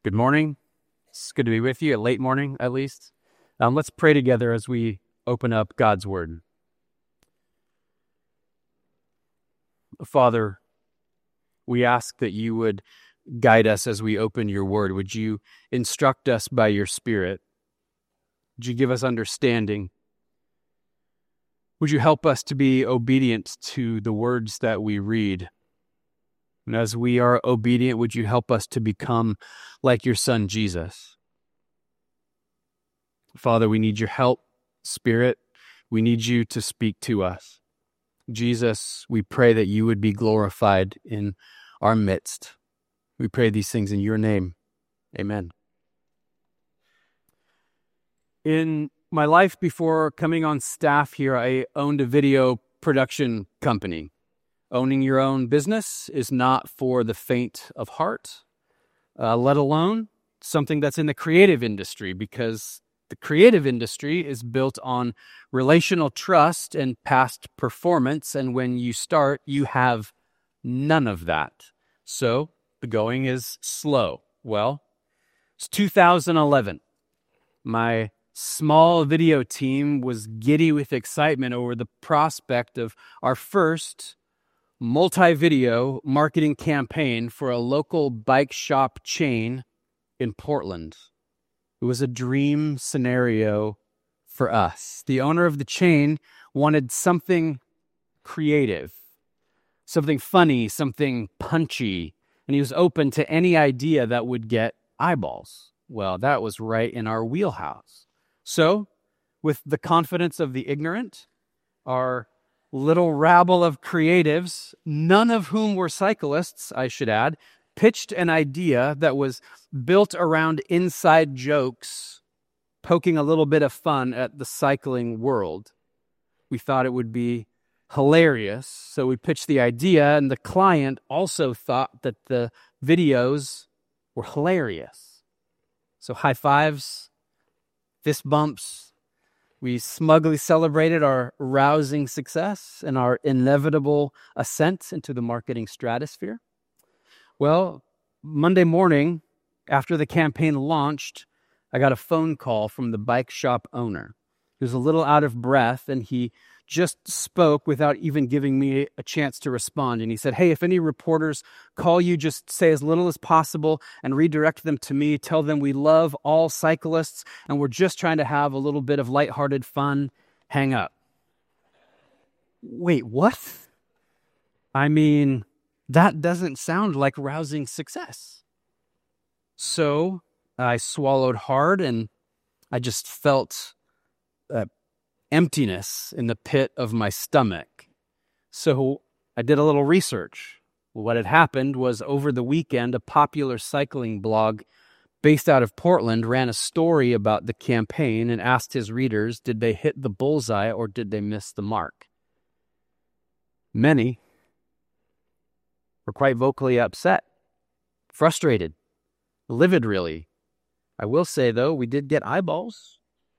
Good morning. It's good to be with you, a late morning at least. Let's pray together as we open up God's Word. Father, we ask that you would guide us as we open your Word. Would you instruct us by your Spirit? Would you give us understanding? Would you help us to be obedient to the words that we read? And as we are obedient, would you help us to become like your Son, Jesus? Father, we need your help. Spirit, we need you to speak to us. Jesus, we pray that you would be glorified in our midst. We pray these things in your name. Amen. In my life before coming on staff here, I owned a video production company. Owning your own business is not for the faint of heart, let alone something that's in the creative industry, because the creative industry is built on relational trust and past performance, and when you start, you have none of that. So the going is slow. Well, it's 2011. My small video team was giddy with excitement over the prospect of our first multi-video marketing campaign for a local bike shop chain in Portland. It was a dream scenario for us. The owner of the chain wanted something creative, something funny, something punchy, and he was open to any idea that would get eyeballs. Well, that was right in our wheelhouse. So, with the confidence of the ignorant, our little rabble of creatives, none of whom were cyclists, I should add, pitched an idea that was built around inside jokes, poking a little bit of fun at the cycling world. We thought it would be hilarious, so we pitched the idea, and the client also thought that the videos were hilarious. So high fives, fist bumps. We smugly celebrated our rousing success and our inevitable ascent into the marketing stratosphere. Well, Monday morning, after the campaign launched, I got a phone call from the bike shop owner. He was a little out of breath, and he just spoke without even giving me a chance to respond. And he said, "Hey, if any reporters call you, just say as little as possible and redirect them to me. Tell them we love all cyclists and we're just trying to have a little bit of lighthearted fun. Hang up." Wait, what? I mean, that doesn't sound like rousing success. So I swallowed hard, and I just felt emptiness in the pit of my stomach. So I did a little research. What had happened was, over the weekend, a popular cycling blog based out of Portland ran a story about the campaign and asked his readers, did they hit the bullseye or did they miss the mark? Many were quite vocally upset, frustrated, livid really. I will say, though, we did get eyeballs.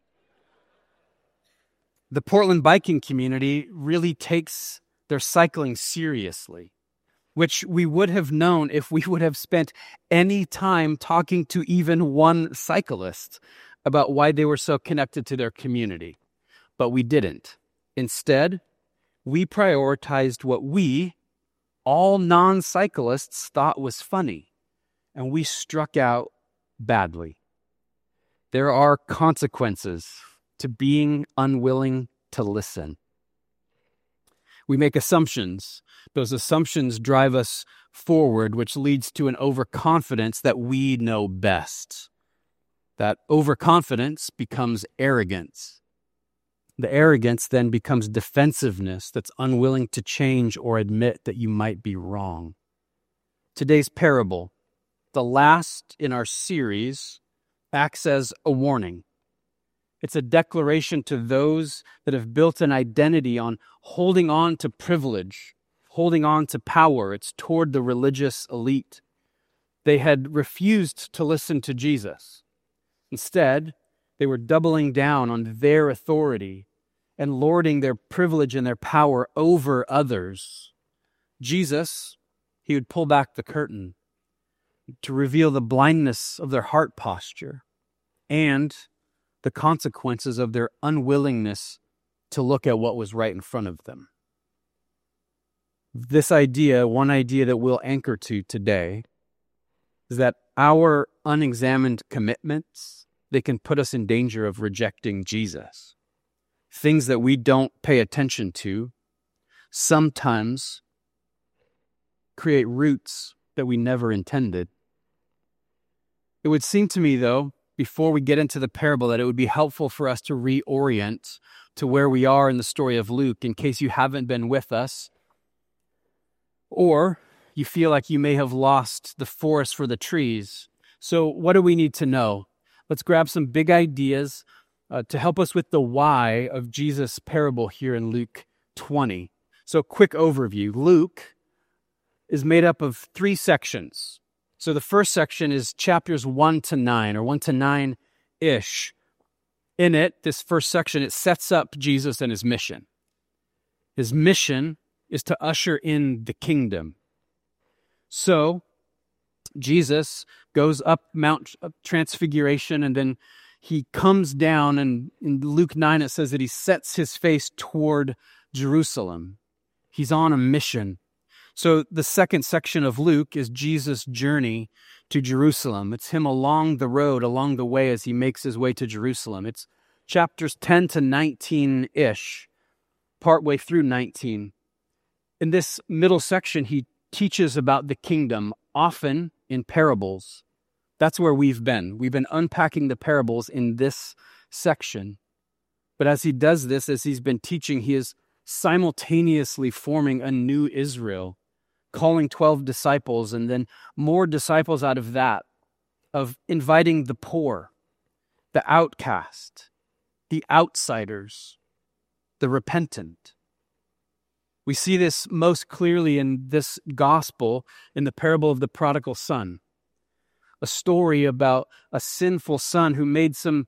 The Portland biking community really takes their cycling seriously, which we would have known if we would have spent any time talking to even one cyclist about why they were so connected to their community. But we didn't. Instead, we prioritized what we, all non-cyclists, thought was funny, and we struck out badly. There are consequences to being unwilling to listen. We make assumptions. Those assumptions drive us forward, which leads to an overconfidence that we know best. That overconfidence becomes arrogance. The arrogance then becomes defensiveness that's unwilling to change or admit that you might be wrong. Today's parable, the last in our series, acts as a warning. It's a declaration to those that have built an identity on holding on to privilege, holding on to power. It's toward the religious elite. They had refused to listen to Jesus. Instead, they were doubling down on their authority and lording their privilege and their power over others. Jesus, he would pull back the curtain. to reveal the blindness of their heart posture and the consequences of their unwillingness to look at what was right in front of them. This idea, one idea that we'll anchor to today, is that our unexamined commitments, they can put us in danger of rejecting Jesus. Things that we don't pay attention to sometimes create roots that we never intended. It would seem to me, though, before we get into the parable, that it would be helpful for us to reorient to where we are in the story of Luke, in case you haven't been with us, or you feel like you may have lost the forest for the trees. So what do we need to know? Let's grab some big ideas to help us with the why of Jesus' parable here in Luke 20. So quick overview. Luke is made up of 3 sections. So the first section is chapters 1 to 9, or 1 to 9-ish. In it, this first section, it sets up Jesus and his mission. His mission is to usher in the kingdom. So Jesus goes up Mount Transfiguration, and then he comes down, and in Luke 9 it says that he sets his face toward Jerusalem. He's on a mission. So the second section of Luke is Jesus' journey to Jerusalem. It's him along the road, along the way as he makes his way to Jerusalem. It's chapters 10 to 19-ish, partway through 19. In this middle section, he teaches about the kingdom, often in parables. That's where we've been. We've been unpacking the parables in this section. But as he does this, as he's been teaching, he is simultaneously forming a new Israel, calling 12 disciples, and then more disciples out of that, of inviting the poor, the outcast, the outsiders, the repentant. We see this most clearly in this gospel, in the parable of the prodigal son, a story about a sinful son who made some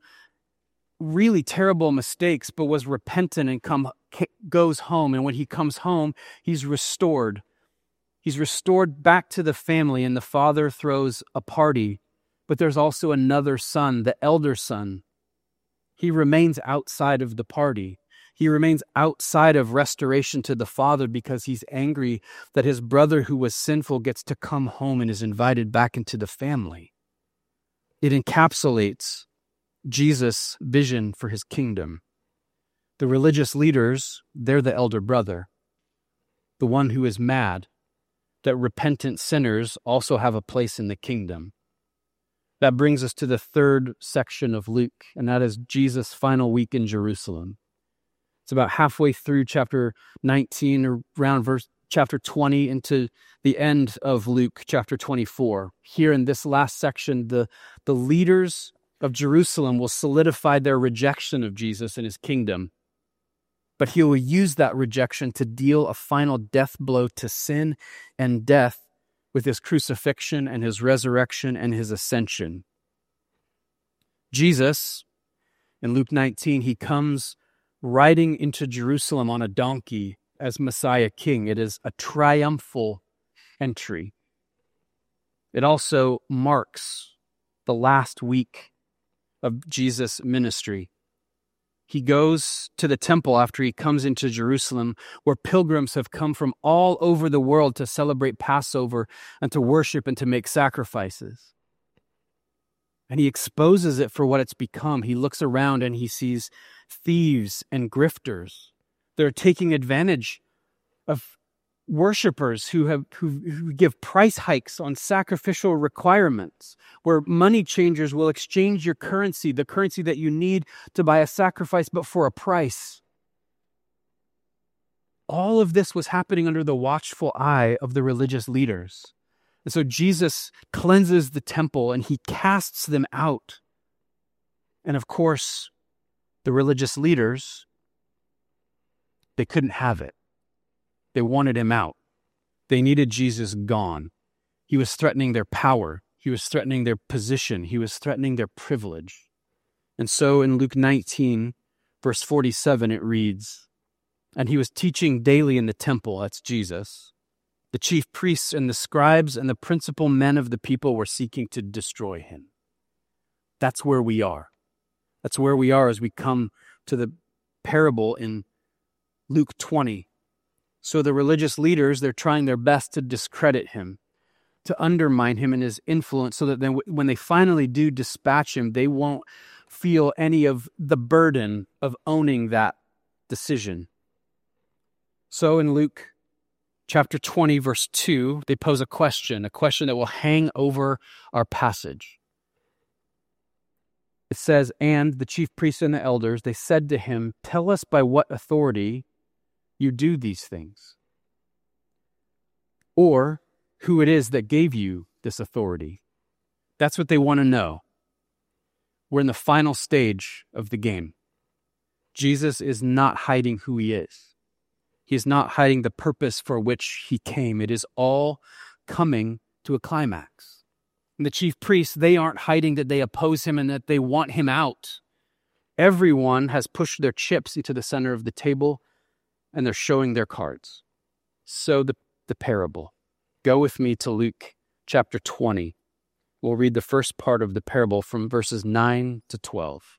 really terrible mistakes, but was repentant and goes home. And when he comes home, he's restored. He's restored back to the family, and the father throws a party. But there's also another son, the elder son. He remains outside of the party. He remains outside of restoration to the father because he's angry that his brother who was sinful gets to come home and is invited back into the family. It encapsulates Jesus' vision for his kingdom. The religious leaders, they're the elder brother, the one who is mad that repentant sinners also have a place in the kingdom. That brings us to the third section of Luke, and that is Jesus' final week in Jerusalem. It's about halfway through chapter 19, around chapter 20, into the end of Luke chapter 24. Here in this last section, the leaders of Jerusalem will solidify their rejection of Jesus and his kingdom. But he will use that rejection to deal a final death blow to sin and death with his crucifixion and his resurrection and his ascension. Jesus, in Luke 19, he comes riding into Jerusalem on a donkey as Messiah King. It is a triumphal entry. It also marks the last week of Jesus' ministry. He goes to the temple after he comes into Jerusalem, where pilgrims have come from all over the world to celebrate Passover and to worship and to make sacrifices. And he exposes it for what it's become. He looks around and he sees thieves and grifters. They're taking advantage of worshipers who give price hikes on sacrificial requirements, where money changers will exchange your currency, the currency that you need to buy a sacrifice, but for a price. All of this was happening under the watchful eye of the religious leaders. And so Jesus cleanses the temple and he casts them out. And of course, the religious leaders, they couldn't have it. They wanted him out. They needed Jesus gone. He was threatening their power. He was threatening their position. He was threatening their privilege. And so in Luke 19, verse 47, it reads, "And he was teaching daily in the temple," that's Jesus, The chief priests and the scribes and the principal men of the people were seeking to destroy him. That's where we are. That's where we are as we come to the parable in Luke 20. So the religious leaders, they're trying their best to discredit him, to undermine him and his influence, so that then when they finally do dispatch him, they won't feel any of the burden of owning that decision. So in Luke chapter 20, verse 2, they pose a question that will hang over our passage. It says, "And the chief priests and the elders, they said to him, 'Tell us by what authority you do these things, or who it is that gave you this authority.'" That's what they want to know. We're in the final stage of the game. Jesus is not hiding who he is. He is not hiding the purpose for which he came. It is all coming to a climax. And the chief priests, they aren't hiding that they oppose him and that they want him out. Everyone has pushed their chips into the center of the table, and they're showing their cards. So the parable. Go with me to Luke chapter 20. We'll read the first part of the parable from verses 9 to 12.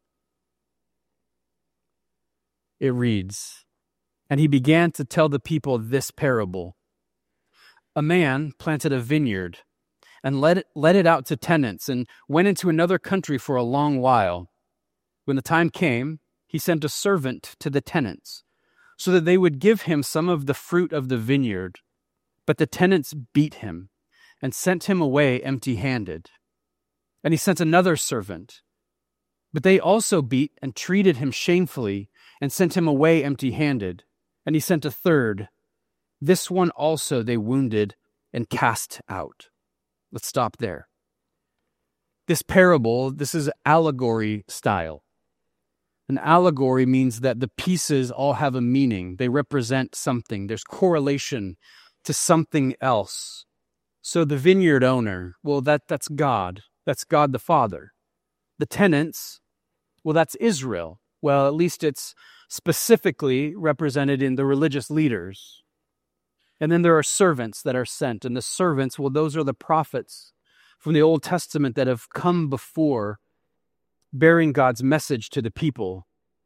It reads, "And he began to tell the people this parable. A man planted a vineyard and let it out to tenants and went into another country for a long while. When the time came, he sent a servant to the tenants so that they would give him some of the fruit of the vineyard. But the tenants beat him and sent him away empty-handed. And he sent another servant. But they also beat and treated him shamefully and sent him away empty-handed. And he sent a third. This one also they wounded and cast out." Let's stop there. This parable, this is allegory style. An allegory means that the pieces all have a meaning. They represent something. There's correlation to something else. So the vineyard owner, well, that's God. That's God the Father. The tenants, well, that's Israel. Well, at least it's specifically represented in the religious leaders. And then there are servants that are sent. And the servants, well, those are the prophets from the Old Testament that have come before, bearing God's message to the people.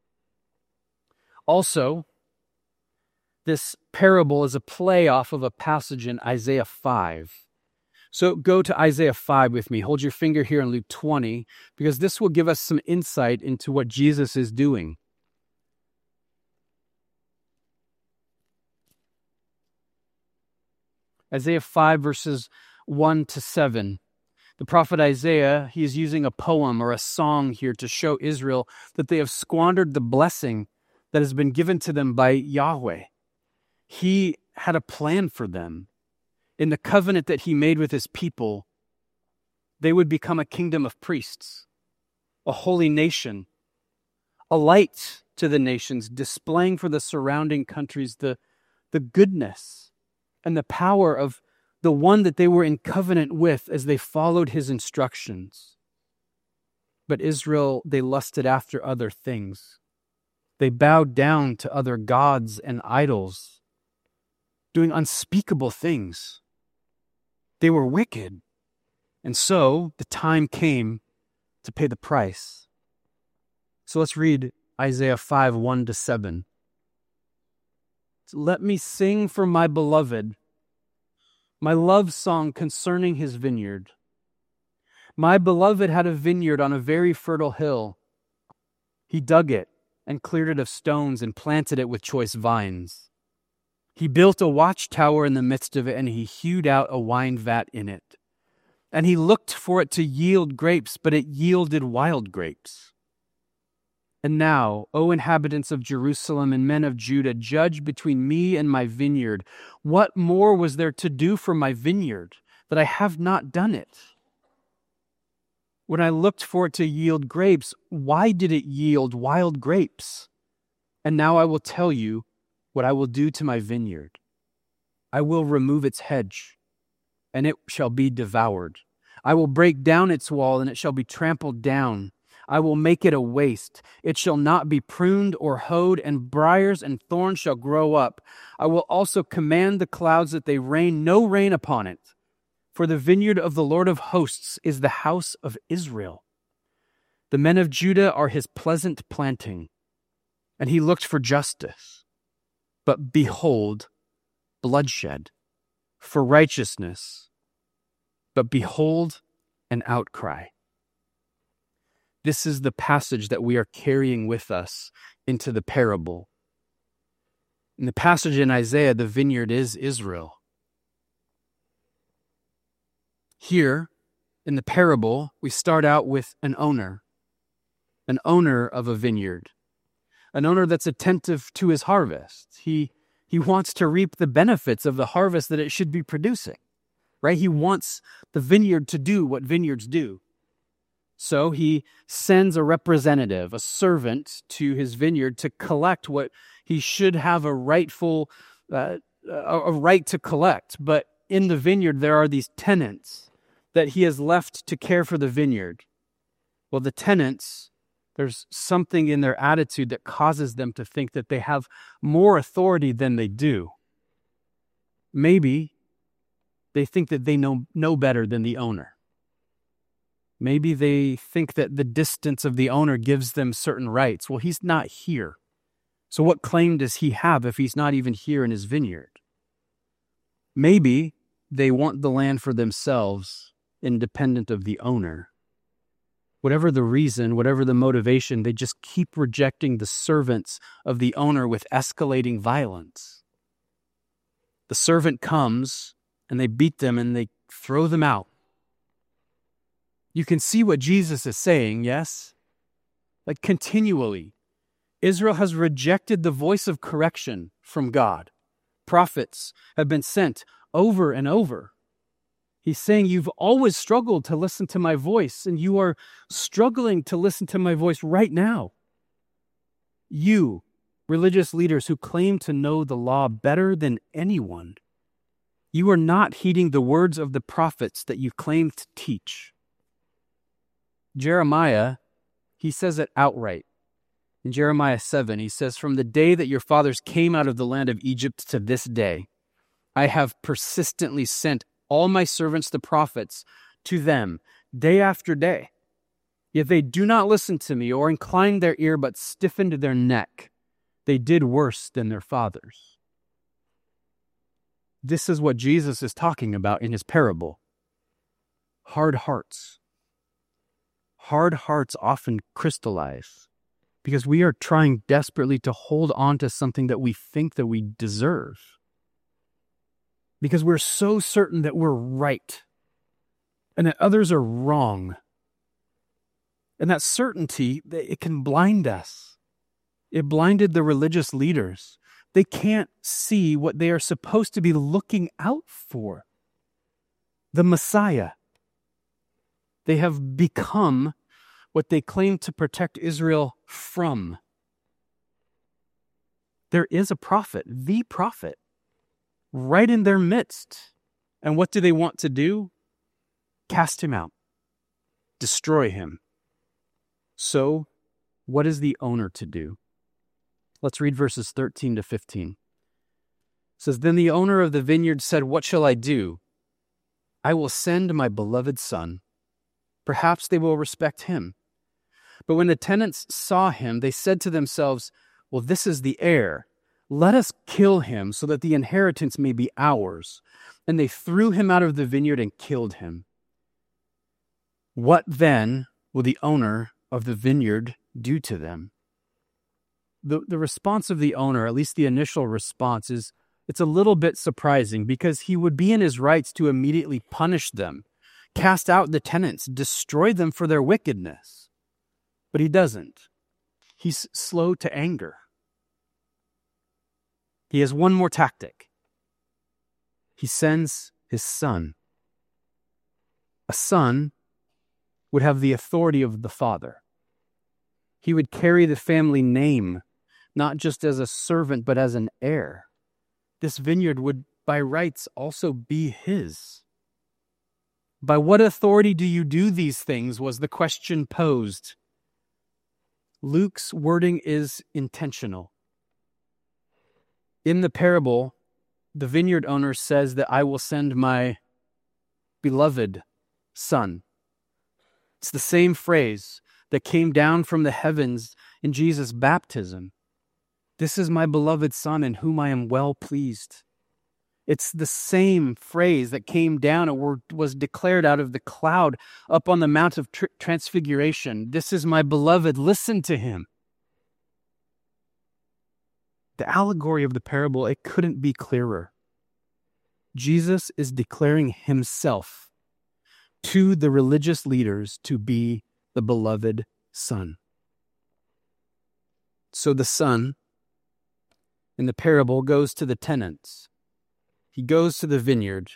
Also, this parable is a play off of a passage in Isaiah 5. So go to Isaiah 5 with me. Hold your finger here in Luke 20, because this will give us some insight into what Jesus is doing. Isaiah 5, verses 1 to 7. The prophet Isaiah, he is using a poem or a song here to show Israel that they have squandered the blessing that has been given to them by Yahweh. He had a plan for them. In the covenant that he made with his people, they would become a kingdom of priests, a holy nation, a light to the nations, displaying for the surrounding countries the goodness and the power of the one that they were in covenant with as they followed his instructions. But Israel, they lusted after other things. They bowed down to other gods and idols, doing unspeakable things. They were wicked. And so the time came to pay the price. So let's read Isaiah 5, 1 to 7. "Let me sing for my beloved, my love song concerning his vineyard. My beloved had a vineyard on a very fertile hill. He dug it and cleared it of stones and planted it with choice vines. He built a watchtower in the midst of it, and he hewed out a wine vat in it. And he looked for it to yield grapes, but it yielded wild grapes. And now, O inhabitants of Jerusalem and men of Judah, judge between me and my vineyard. What more was there to do for my vineyard, that I have not done it? When I looked for it to yield grapes, why did it yield wild grapes? And now I will tell you what I will do to my vineyard. I will remove its hedge, and it shall be devoured. I will break down its wall, and it shall be trampled down. I will make it a waste. It shall not be pruned or hoed, and briars and thorns shall grow up. I will also command the clouds that they rain no rain upon it. For the vineyard of the Lord of hosts is the house of Israel. The men of Judah are his pleasant planting. And he looked for justice. But behold, bloodshed. For righteousness. But behold, an outcry. This is the passage that we are carrying with us into the parable. In the passage in Isaiah, the vineyard is Israel. Here, in the parable, we start out with an owner of a vineyard, an owner that's attentive to his harvest. He wants to reap the benefits of the harvest that it should be producing, right? He wants the vineyard to do what vineyards do. So he sends a representative, a servant, to his vineyard to collect what he should have a right to collect. But in the vineyard, there are these tenants that he has left to care for the vineyard. Well, the tenants, there's something in their attitude that causes them to think that they have more authority than they do. Maybe they think that they know better than the owner. Maybe they think that the distance of the owner gives them certain rights. Well, he's not here. So what claim does he have if he's not even here in his vineyard? Maybe they want the land for themselves, independent of the owner. Whatever the reason, whatever the motivation, they just keep rejecting the servants of the owner with escalating violence. The servant comes, and they beat them, and they throw them out. You can see what Jesus is saying, yes? Like continually, Israel has rejected the voice of correction from God. Prophets have been sent over and over. He's saying, you've always struggled to listen to my voice, and you are struggling to listen to my voice right now. You, religious leaders who claim to know the law better than anyone, you are not heeding the words of the prophets that you claim to teach. Jeremiah, he says it outright. In Jeremiah 7, he says, from the day that your fathers came out of the land of Egypt to this day, I have persistently sent all my servants, the prophets, to them day after day. Yet they do not listen to me or incline their ear, but stiffened their neck. They did worse than their fathers. This is what Jesus is talking about in his parable. Hard hearts. Hard hearts often crystallize because we are trying desperately to hold on to something that we think that we deserve. Because we're so certain that we're right and that others are wrong. And that certainty, it can blind us. It blinded the religious leaders. They can't see what they are supposed to be looking out for. The Messiah. They have become what they claim to protect Israel from. There is a prophet, the prophet, right in their midst. And what do they want to do? Cast him out. Destroy him. So, what is the owner to do? Let's read verses 13 to 15. It says, then the owner of the vineyard said, what shall I do? I will send my beloved son. Perhaps they will respect him. But when the tenants saw him, they said to themselves, well, this is the heir. Let us kill him so that the inheritance may be ours. And they threw him out of the vineyard and killed him. What then will the owner of the vineyard do to them? The response of the owner, at least the initial response, it's a little bit surprising because he would be in his rights to immediately punish them, cast out the tenants, destroy them for their wickedness. But he doesn't. He's slow to anger. He has one more tactic. He sends his son. A son would have the authority of the father. He would carry the family name, not just as a servant, but as an heir. This vineyard would, by rights, also be his. By what authority do you do these things, was the question posed. Luke's wording is intentional. In the parable, the vineyard owner says that I will send my beloved son. It's the same phrase that came down from the heavens in Jesus' baptism. This is my beloved son in whom I am well pleased. It's the same phrase that came down and was declared out of the cloud up on the Mount of Transfiguration. This is my beloved, listen to him. The allegory of the parable, it couldn't be clearer. Jesus is declaring himself to the religious leaders to be the beloved son. So the son in the parable goes to the tenants. He goes to the vineyard,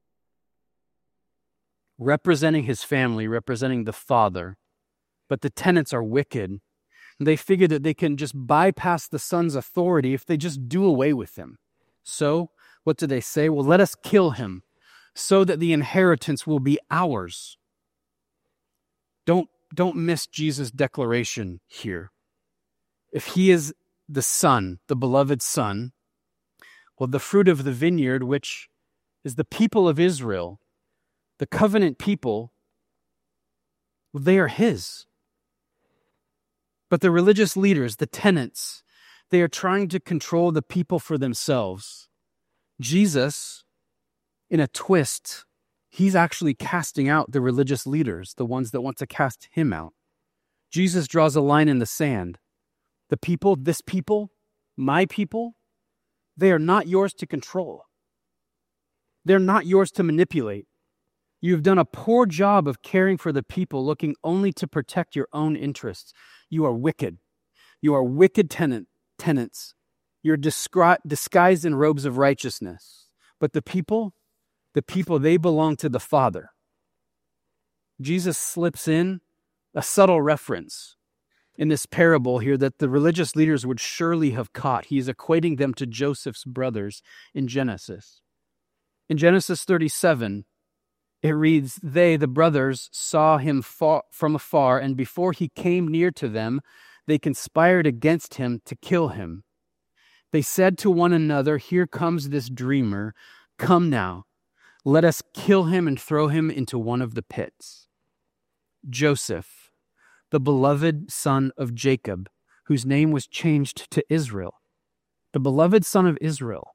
representing his family, representing the father. But the tenants are wicked. They figure that they can just bypass the son's authority if they just do away with him. So, what do they say? Well, let us kill him so that the inheritance will be ours. Don't miss Jesus' declaration here. If he is the son, the beloved son, well, the fruit of the vineyard, which is the people of Israel, the covenant people, well, they are his. But the religious leaders, the tenants, they are trying to control the people for themselves. Jesus, in a twist, he's actually casting out the religious leaders, the ones that want to cast him out. Jesus draws a line in the sand. The people, this people, my people, they are not yours to control. They're not yours to manipulate. You've done a poor job of caring for the people, looking only to protect your own interests. You are wicked. You are wicked tenants. You're disguised in robes of righteousness. But the people, they belong to the Father. Jesus slips in a subtle reference in this parable here that the religious leaders would surely have caught. He's equating them to Joseph's brothers in Genesis. In Genesis 37, it reads, they, the brothers, saw him from afar, and before he came near to them, they conspired against him to kill him. They said to one another, here comes this dreamer. Come now, let us kill him and throw him into one of the pits. Joseph, the beloved son of Jacob, whose name was changed to Israel, the beloved son of Israel,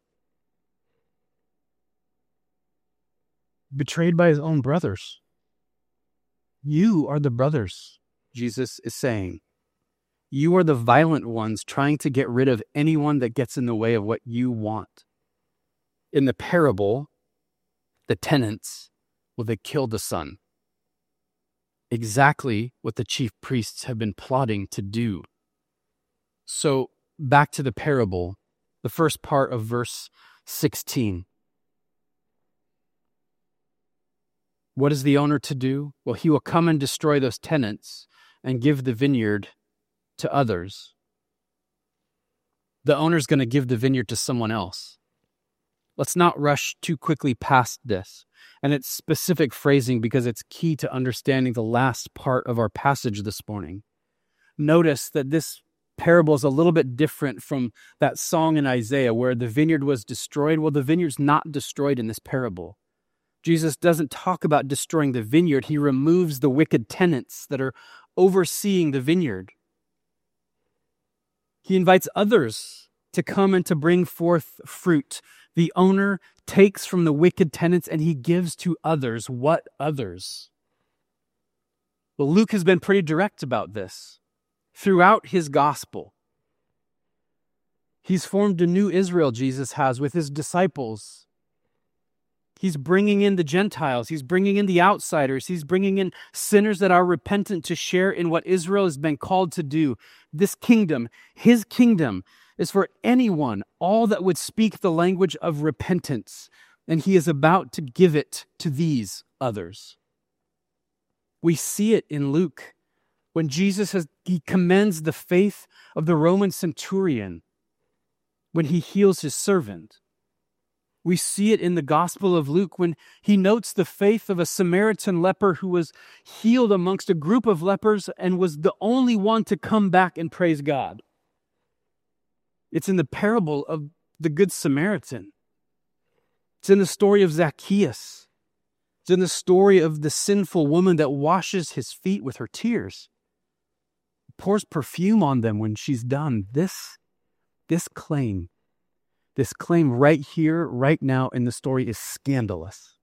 betrayed by his own brothers. You are the brothers, Jesus is saying. You are the violent ones trying to get rid of anyone that gets in the way of what you want. In the parable, the tenants, well, they killed the son. Exactly what the chief priests have been plotting to do. So, back to the parable, the first part of verse 16. What is the owner to do? Well, he will come and destroy those tenants and give the vineyard to others. The owner's going to give the vineyard to someone else. Let's not rush too quickly past this. And it's specific phrasing because it's key to understanding the last part of our passage this morning. Notice that this parable is a little bit different from that song in Isaiah where the vineyard was destroyed. Well, the vineyard's not destroyed in this parable. Jesus doesn't talk about destroying the vineyard. He removes the wicked tenants that are overseeing the vineyard. He invites others to come and to bring forth fruit. The owner takes from the wicked tenants and he gives to others. What others? Well, Luke has been pretty direct about this. Throughout his gospel, he's formed a new Israel, Jesus has, with his disciples. He's bringing in the Gentiles. He's bringing in the outsiders. He's bringing in sinners that are repentant to share in what Israel has been called to do. This kingdom, his kingdom, is for anyone, all that would speak the language of repentance. And he is about to give it to these others. We see it in Luke when he commends the faith of the Roman centurion when he heals his servant. We see it in the Gospel of Luke when he notes the faith of a Samaritan leper who was healed amongst a group of lepers and was the only one to come back and praise God. It's in the parable of the Good Samaritan. It's in the story of Zacchaeus. It's in the story of the sinful woman that washes his feet with her tears, pours perfume on them when she's done. This claim right here, right now in the story is scandalous.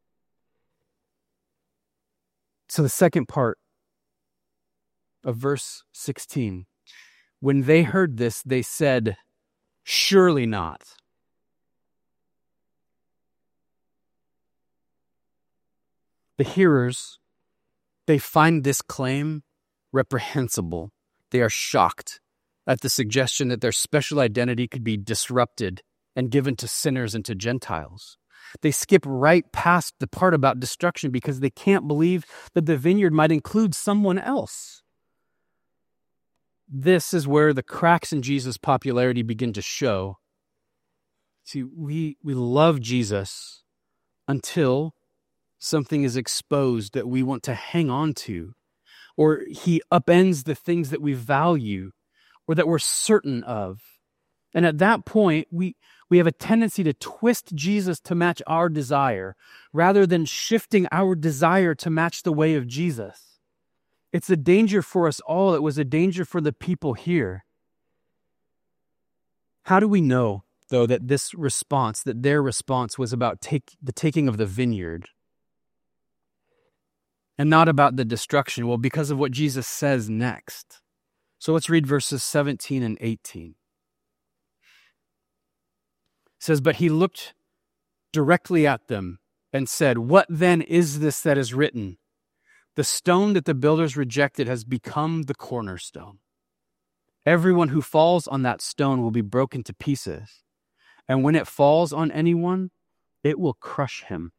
So the second part of verse 16, when they heard this, they said, "Surely not." The hearers, they find this claim reprehensible. They are shocked at the suggestion that their special identity could be disrupted and given to sinners and to Gentiles. They skip right past the part about destruction because they can't believe that the vineyard might include someone else. This is where the cracks in Jesus' popularity begin to show. See, we love Jesus until something is exposed that we want to hang on to, or he upends the things that we value or that we're certain of. And at that point, we have a tendency to twist Jesus to match our desire rather than shifting our desire to match the way of Jesus. It's a danger for us all. It was a danger for the people here. How do we know, though, that their response was about the taking of the vineyard and not about the destruction? Well, because of what Jesus says next. So let's read verses 17 and 18. It says, "But he looked directly at them and said, 'What then is this that is written? The stone that the builders rejected has become the cornerstone. Everyone who falls on that stone will be broken to pieces. And when it falls on anyone, it will crush him.'"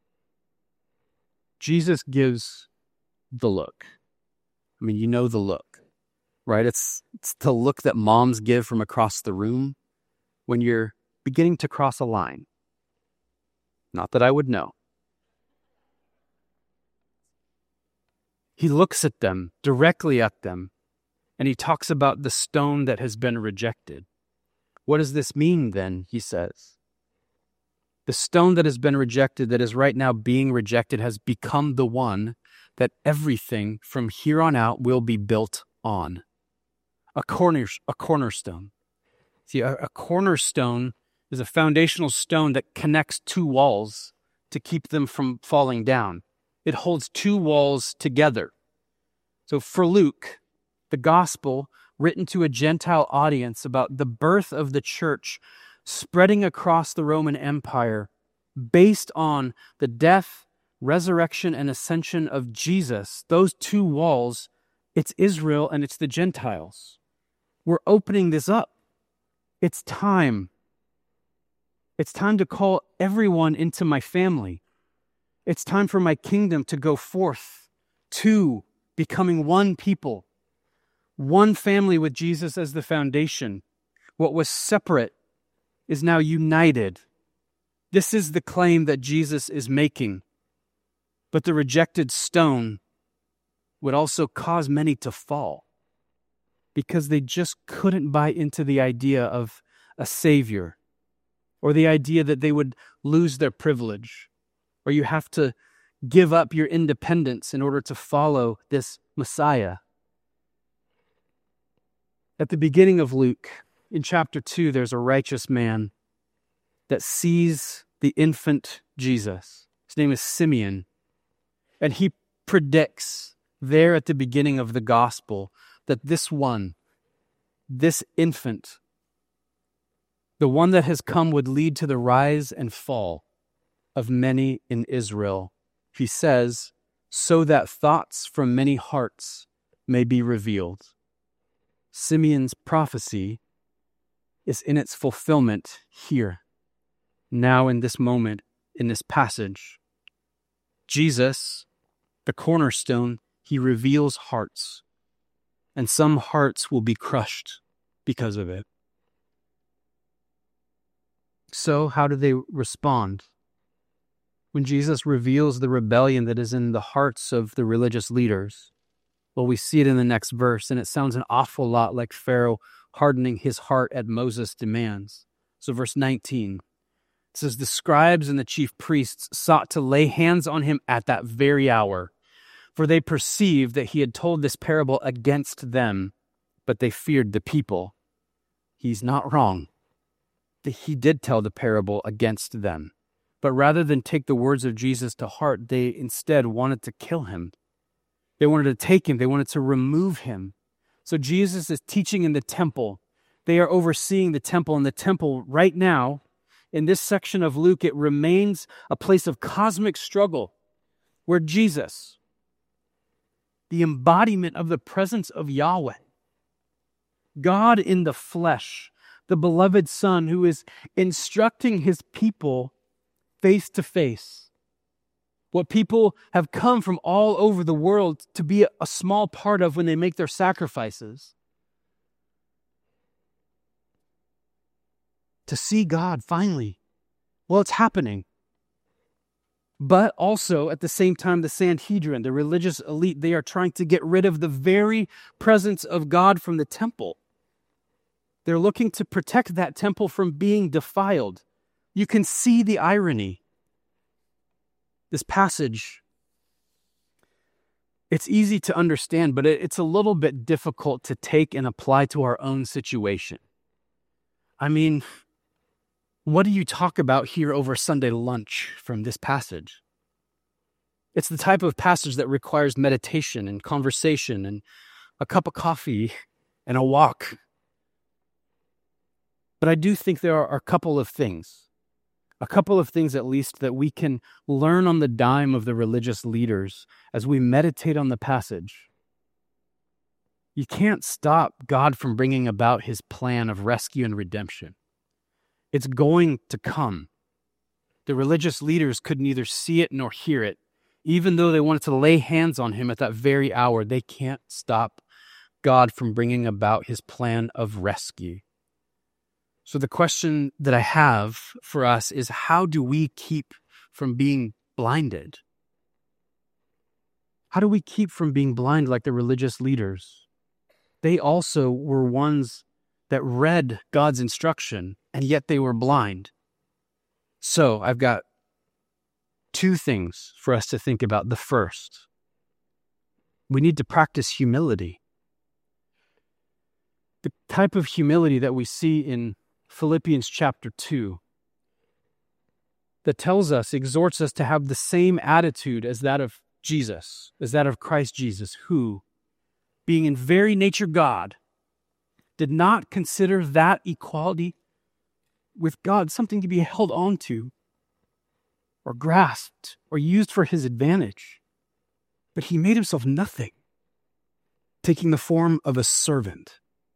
Jesus gives the look. I mean, you know the look, right? It's the look that moms give from across the room when you're beginning to cross a line. Not that I would know. He looks at them, directly at them, and he talks about the stone that has been rejected. What does this mean then, he says? The stone that has been rejected, that is right now being rejected, has become the one that everything from here on out will be built on. A cornerstone. See, a cornerstone is a foundational stone that connects two walls to keep them from falling down. It holds two walls together. So for Luke, the gospel written to a Gentile audience about the birth of the church spreading across the Roman Empire based on the death, resurrection, and ascension of Jesus, those two walls, it's Israel and it's the Gentiles. We're opening this up. It's time. It's time to call everyone into my family. It's time for my kingdom to go forth to becoming one people, one family with Jesus as the foundation. What was separate is now united. This is the claim that Jesus is making. But the rejected stone would also cause many to fall because they just couldn't buy into the idea of a savior, or the idea that they would lose their privilege, or you have to give up your independence in order to follow this Messiah. At the beginning of Luke, in chapter 2, there's a righteous man that sees the infant Jesus. His name is Simeon. And he predicts there at the beginning of the gospel that this infant, the one that has come, would lead to the rise and fall of many in Israel. He says, so that thoughts from many hearts may be revealed. Simeon's prophecy is in its fulfillment here, now in this moment, in this passage. Jesus, the cornerstone, he reveals hearts, and some hearts will be crushed because of it. So how do they respond? when Jesus reveals the rebellion that is in the hearts of the religious leaders? Well, we see it in the next verse, and it sounds an awful lot like Pharaoh hardening his heart at Moses' demands. So verse 19, it says, the scribes and the chief priests sought to lay hands on him at that very hour, for they perceived that he had told this parable against them, but they feared the people. He's not wrong. He did tell the parable against them. But rather than take the words of Jesus to heart, they instead wanted to kill him. They wanted to take him. They wanted to remove him. So Jesus is teaching in the temple. They are overseeing the temple, and the temple right now, in this section of Luke, it remains a place of cosmic struggle where Jesus, the embodiment of the presence of Yahweh, God in the flesh, the beloved Son who is instructing his people face to face. What people have come from all over the world to be a small part of when they make their sacrifices. To see God finally. Well, it's happening. But also, at the same time, the Sanhedrin, the religious elite, they are trying to get rid of the very presence of God from the temple. They're looking to protect that temple from being defiled. You can see the irony. This passage, it's easy to understand, but it's a little bit difficult to take and apply to our own situation. I mean, what do you talk about here over Sunday lunch from this passage? It's the type of passage that requires meditation and conversation and a cup of coffee and a walk. But I do think there are a couple of things at least, that we can learn on the dime of the religious leaders as we meditate on the passage. You can't stop God from bringing about his plan of rescue and redemption. It's going to come. The religious leaders could neither see it nor hear it. Even though they wanted to lay hands on him at that very hour, they can't stop God from bringing about his plan of rescue. So the question that I have for us is, how do we keep from being blinded? How do we keep from being blind like the religious leaders? They also were ones that read God's instruction, and yet they were blind. So I've got two things for us to think about. The first, we need to practice humility. The type of humility that we see in Philippians chapter 2 that tells us, exhorts us to have the same attitude as that of Jesus, as that of Christ Jesus, who, being in very nature God, did not consider that equality with God something to be held on to or grasped or used for his advantage. But he made himself nothing, taking the form of a servant.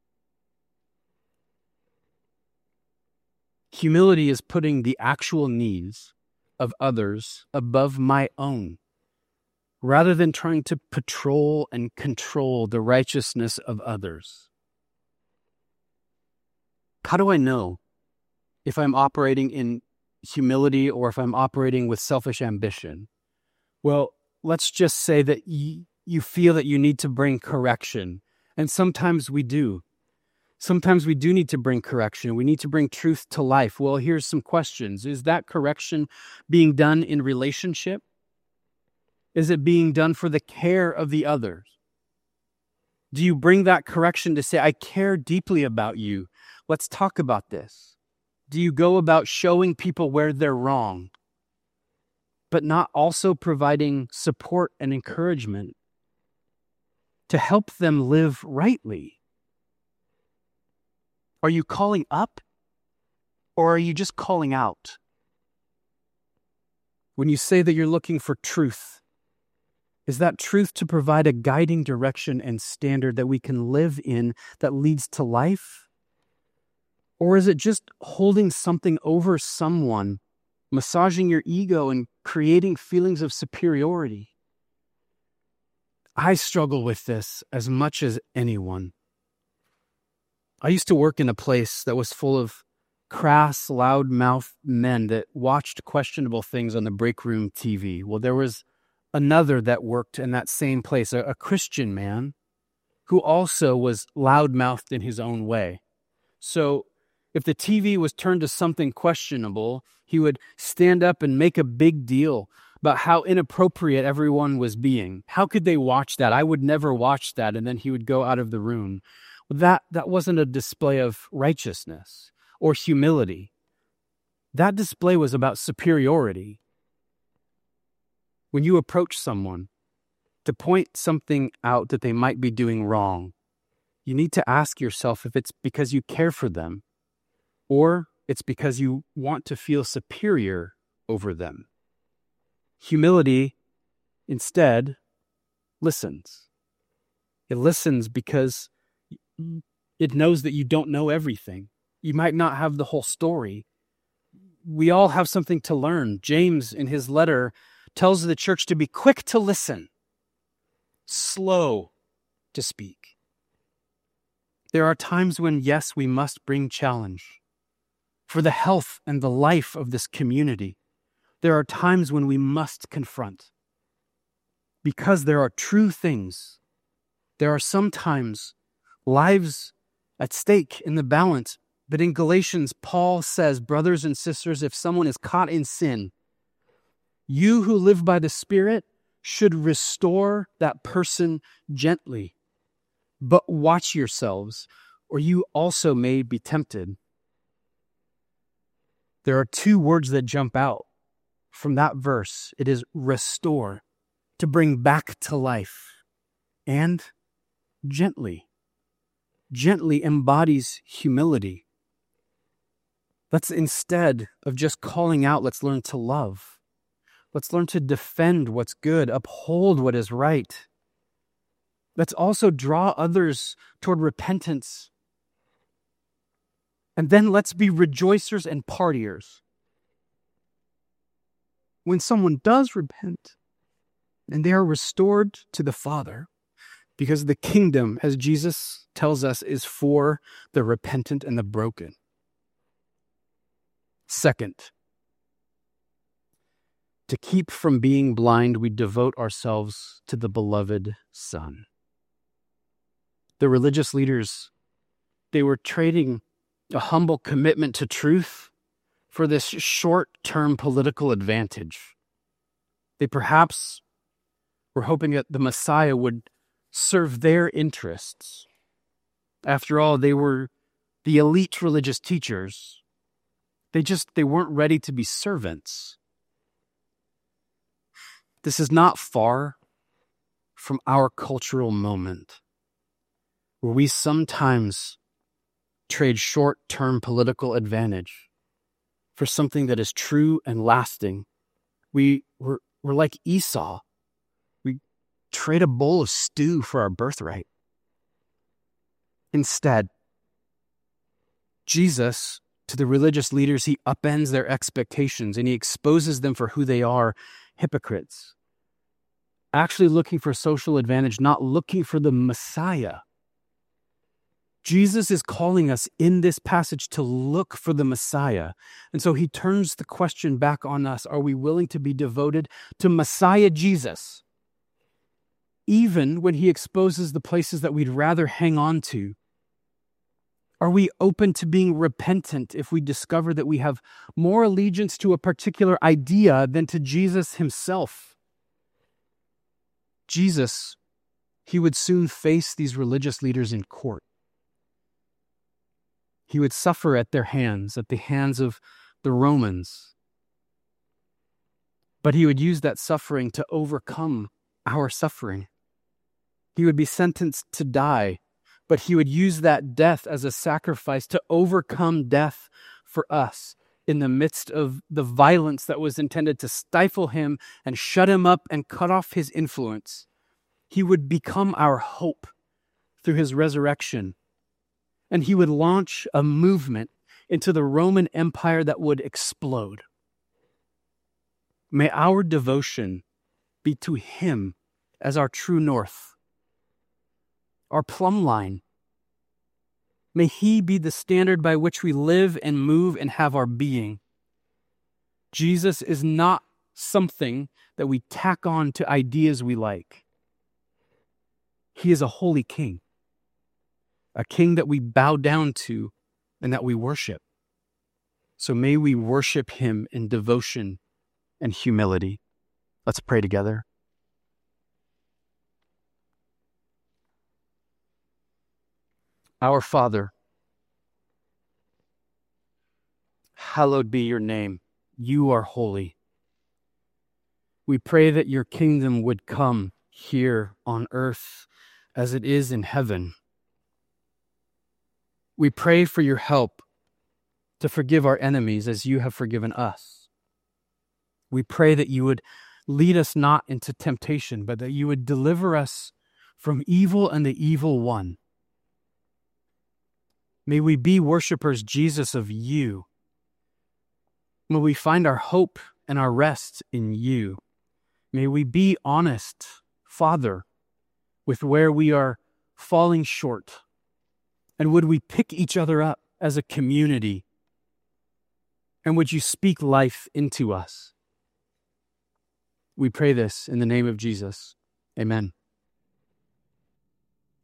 Humility is putting the actual needs of others above my own, rather than trying to patrol and control the righteousness of others. How do I know if I'm operating in humility or if I'm operating with selfish ambition? Well, let's just say that you feel that you need to bring correction, and sometimes we do. Sometimes we do need to bring correction. We need to bring truth to life. Well, here's some questions. Is that correction being done in relationship? Is it being done for the care of the others? Do you bring that correction to say, I care deeply about you? Let's talk about this. Do you go about showing people where they're wrong, but not also providing support and encouragement to help them live rightly? Are you calling up, or are you just calling out? When you say that you're looking for truth, is that truth to provide a guiding direction and standard that we can live in that leads to life? Or is it just holding something over someone, massaging your ego and creating feelings of superiority? I struggle with this as much as anyone. I used to work in a place that was full of crass, loud-mouthed men that watched questionable things on the break room TV. Well, there was another that worked in that same place, a Christian man who also was loud-mouthed in his own way. So if the TV was turned to something questionable, he would stand up and make a big deal about how inappropriate everyone was being. How could they watch that? I would never watch that. And then he would go out of the room. Well, that wasn't a display of righteousness or humility. That display was about superiority. When you approach someone to point something out that they might be doing wrong, you need to ask yourself if it's because you care for them or it's because you want to feel superior over them. Humility, instead, listens. It listens because it knows that you don't know everything. You might not have the whole story. We all have something to learn. James, in his letter, tells the church to be quick to listen, slow to speak. There are times when, yes, we must bring challenge for the health and the life of this community. There are times when we must confront because there are true things. There are sometimes lives at stake in the balance. But in Galatians, Paul says, brothers and sisters, if someone is caught in sin, you who live by the Spirit should restore that person gently. But watch yourselves, or you also may be tempted. There are two words that jump out from that verse. It is restore, to bring back to life, and gently. Gently embodies humility. Let's, instead of just calling out, let's learn to love. Let's learn to defend what's good, uphold what is right. Let's also draw others toward repentance. And then let's be rejoicers and partiers. When someone does repent and they are restored to the Father, because the kingdom, as Jesus tells us, is for the repentant and the broken. Second, to keep from being blind, we devote ourselves to the beloved Son. The religious leaders, they were trading a humble commitment to truth for this short-term political advantage. They perhaps were hoping that the Messiah would serve their interests. After all, they were the elite religious teachers. They weren't ready to be servants. This is not far from our cultural moment, where we sometimes trade short-term political advantage for something that is true and lasting. We're like Esau. We trade a bowl of stew for our birthright. Instead, Jesus, to the religious leaders, he upends their expectations and he exposes them for who they are, hypocrites. Actually looking for social advantage, not looking for the Messiah. Jesus is calling us in this passage to look for the Messiah. And so he turns the question back on us. Are we willing to be devoted to Messiah Jesus? Even when he exposes the places that we'd rather hang on to? Are we open to being repentant if we discover that we have more allegiance to a particular idea than to Jesus himself? Jesus, he would soon face these religious leaders in court. He would suffer at their hands, at the hands of the Romans. But he would use that suffering to overcome our suffering. He would be sentenced to die, but he would use that death as a sacrifice to overcome death for us in the midst of the violence that was intended to stifle him and shut him up and cut off his influence. He would become our hope through his resurrection. And he would launch a movement into the Roman Empire that would explode. May our devotion be to him as our true north, our plumb line. May he be the standard by which we live and move and have our being. Jesus is not something that we tack on to ideas we like. He is a holy king, a king that we bow down to and that we worship. So may we worship him in devotion and humility. Let's pray together. Our Father, hallowed be your name. You are holy. We pray that your kingdom would come here on earth as it is in heaven. We pray for your help to forgive our enemies as you have forgiven us. We pray that you would lead us not into temptation, but that you would deliver us from evil and the evil one. May we be worshipers, Jesus, of you. May we find our hope and our rest in you. May we be honest, Father, with where we are falling short. And would we pick each other up as a community? And would you speak life into us? We pray this in the name of Jesus. Amen.